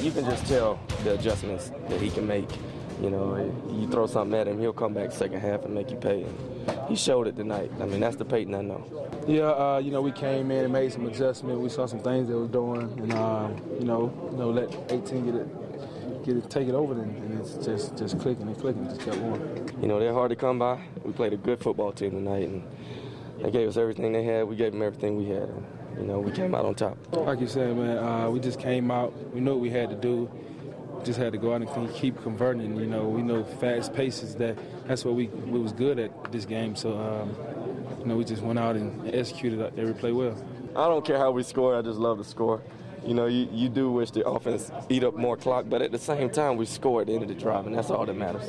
you can just tell the adjustments that he can make. You know, you throw something at him, he'll come back second half and make you pay. And he showed it tonight. I mean, that's the Peyton I know. Yeah, you know, we came in and made some adjustments. We saw some things they were doing, and let 18 take it over, and it's just clicking and clicking, just kept going. You know, they're hard to come by. We played a good football team tonight, and they gave us everything they had. We gave them everything we had. And, you know, we came out on top. Like you said, man, we just came out. We knew what we had to do. Just had to go out and keep converting. You know, we know fast paces. That's what we was good at this game. So, we just went out and executed every play well. I don't care how we score. I just love to score. You know, you do wish the offense eat up more clock, but at the same time, we score at the end of the drive, and that's all that matters.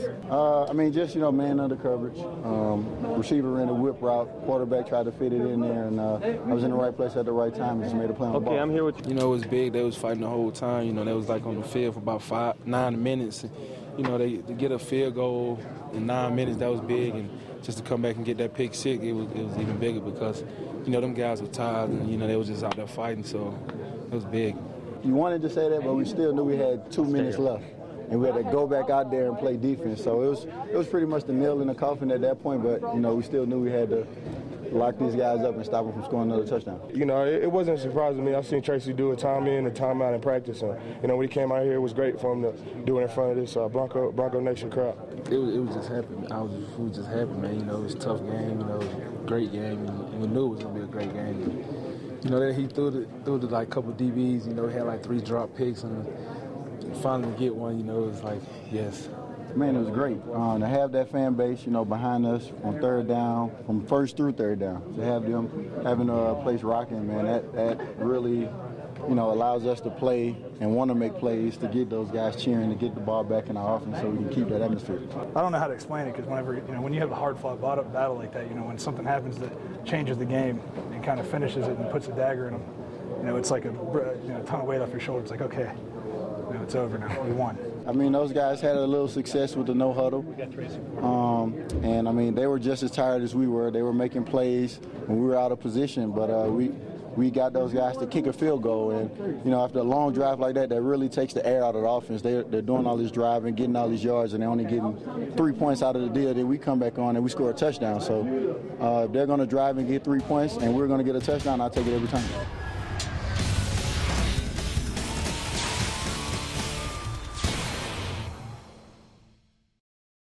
Man under coverage. Receiver ran a whip route. Quarterback tried to fit it in there, and I was in the right place at the right time and just made a play on the ball. Okay, I'm here with you. You know, it was big. They was fighting the whole time. You know, they was like on the field for about 9 minutes. You know, they get a field goal in 9 minutes, that was big, and just to come back and get that pick six, it was even bigger because, you know, them guys were tired, and, you know, they was just out there fighting, so it was big. You wanted to say that, but we still knew we had 2 minutes left, and we had to go back out there and play defense. So it was pretty much the nail in the coffin at that point, but, you know, we still knew we had to lock these guys up and stop them from scoring another touchdown. You know, it wasn't a surprise to me. I've seen Tracy do a time in and time out in practice, and, you know, when he came out here, it was great for him to do it in front of this Bronco Nation crowd. It was just happy. We was just happy, man. You know, it was a tough game. You know, it was a great game, and we knew it was going to be a great game. You know, he threw the like couple DBs. You know, he had like 3 drop picks, and finally get one. You know, it was like, yes. Man, it was great to have that fan base, you know, behind us on third down, from first through third down. To have them having a place rocking, man, that really, you know, allows us to play and want to make plays to get those guys cheering, to get the ball back in our offense so we can keep that atmosphere. I don't know how to explain it because when you have a hard-fought battle like that, you know, when something happens that changes the game and kind of finishes it and puts a dagger in them, you know, it's like a ton of weight off your shoulders. It's like, okay, you know, it's over now. We won. I mean, those guys had a little success with the no huddle. And, I mean, they were just as tired as we were. They were making plays when we were out of position, but we got those guys to kick a field goal. And, you know, after a long drive like that really takes the air out of the offense. They're doing all this driving, getting all these yards, and they're only getting 3 points out of the deal. Then we come back on and we score a touchdown. So if they're going to drive and get 3 points and we're going to get a touchdown, I'll take it every time.